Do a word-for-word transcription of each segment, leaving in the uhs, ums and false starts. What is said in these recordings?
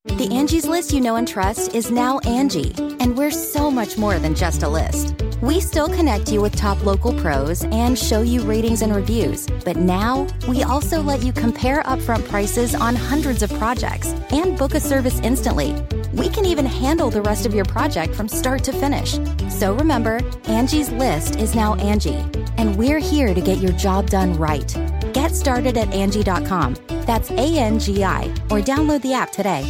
The Angie's List you know and trust is now Angie, and we're so much more than just a list. We still connect you with top local pros and show you ratings and reviews, but now we also let you compare upfront prices on hundreds of projects and book a service instantly. We can even handle the rest of your project from start to finish. So remember, Angie's List is now Angie, and we're here to get your job done right. Get started at Angie dot com. That's A N G I, or download the app today.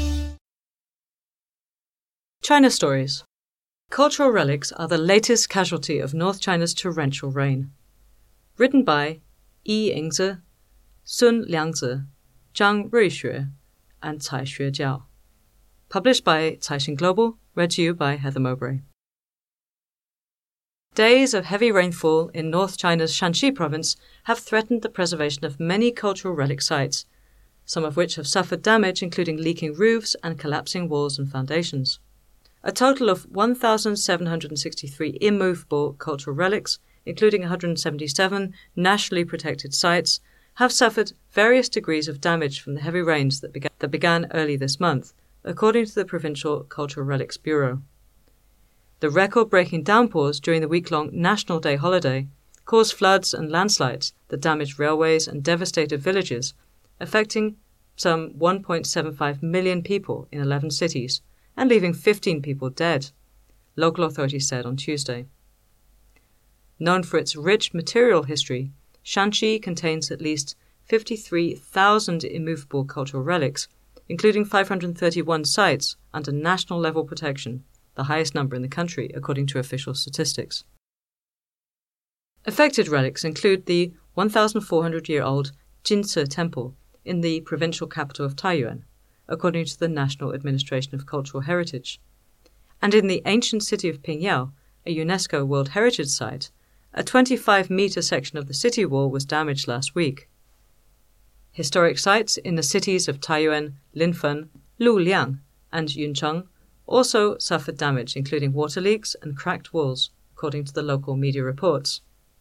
China Stories. Cultural relics are the latest casualty of North China's torrential rain. Written by Yi Yingzi, Sun Liangzi, Zhang Ruixue, and Cai Xuejiao. Published by Caixin Global, read to you by Heather Mowbray. Days of heavy rainfall in North China's Shanxi province have threatened the preservation of many cultural relic sites, some of which have suffered damage including leaking roofs and collapsing walls and foundations. A total of one thousand seven hundred sixty-three immovable cultural relics, including one hundred seventy-seven nationally protected sites, have suffered various degrees of damage from the heavy rains that began, that began early this month, according to the Provincial Cultural Relics Bureau. The record-breaking downpours during the week-long National Day holiday caused floods and landslides that damaged railways and devastated villages, affecting some one point seven five million people in eleven cities, and leaving fifteen people dead, local authorities said on Tuesday. Known for its rich material history, Shanxi contains at least fifty-three thousand immovable cultural relics, including five hundred thirty-one sites under national-level protection, the highest number in the country, according to official statistics. Affected relics include the one thousand four hundred year old Jinci Temple in the provincial capital of Taiyuan, according to the National Administration of Cultural Heritage. And in the ancient city of Pingyao, a UNESCO World Heritage Site, a twenty-five metre section of the city wall was damaged last week. Historic sites in the cities of Taiyuan, Linfen, Luliang, and Yuncheng also suffered damage, including water leaks and cracked walls, according to the local media reports.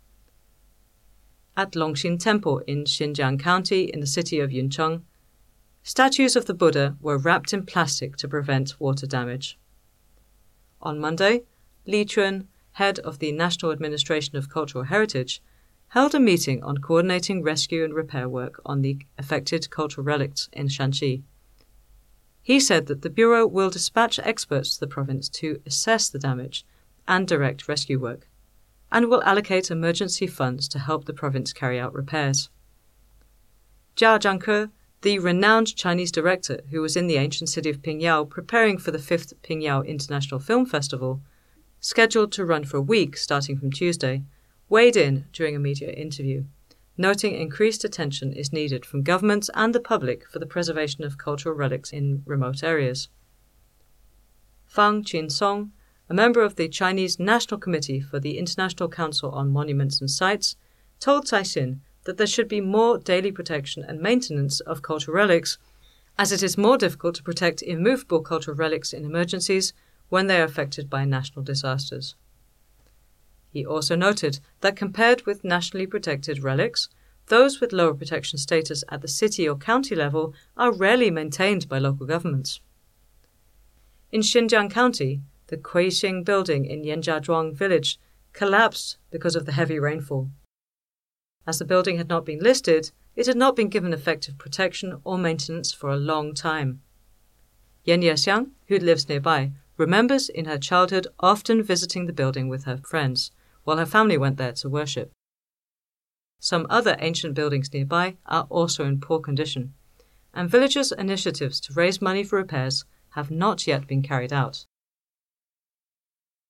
At Longxin Temple in Xinjiang County in the city of Yuncheng, statues of the Buddha were wrapped in plastic to prevent water damage. On Monday, Li Chun, head of the National Administration of Cultural Heritage, held a meeting on coordinating rescue and repair work on the affected cultural relics in Shanxi. He said that the Bureau will dispatch experts to the province to assess the damage and direct rescue work, and will allocate emergency funds to help the province carry out repairs. Jia Zhangke, the renowned Chinese director who was in the ancient city of Pingyao preparing for the fifth Pingyao International Film Festival, scheduled to run for a week starting from Tuesday, weighed in during a media interview, noting increased attention is needed from governments and the public for the preservation of cultural relics in remote areas. Fang Qinsong, a member of the Chinese National Committee for the International Council on Monuments and Sites, told Caixin that there should be more daily protection and maintenance of cultural relics, as it is more difficult to protect immovable cultural relics in emergencies when they are affected by national disasters. He also noted that compared with nationally protected relics, those with lower protection status at the city or county level are rarely maintained by local governments. In Xinjiang County, the Kuixing building in Yanjiazhuang village collapsed because of the heavy rainfall. As the building had not been listed, it had not been given effective protection or maintenance for a long time. Yan Yexiang, who lives nearby, remembers in her childhood often visiting the building with her friends, while her family went there to worship. Some other ancient buildings nearby are also in poor condition, and villagers' initiatives to raise money for repairs have not yet been carried out.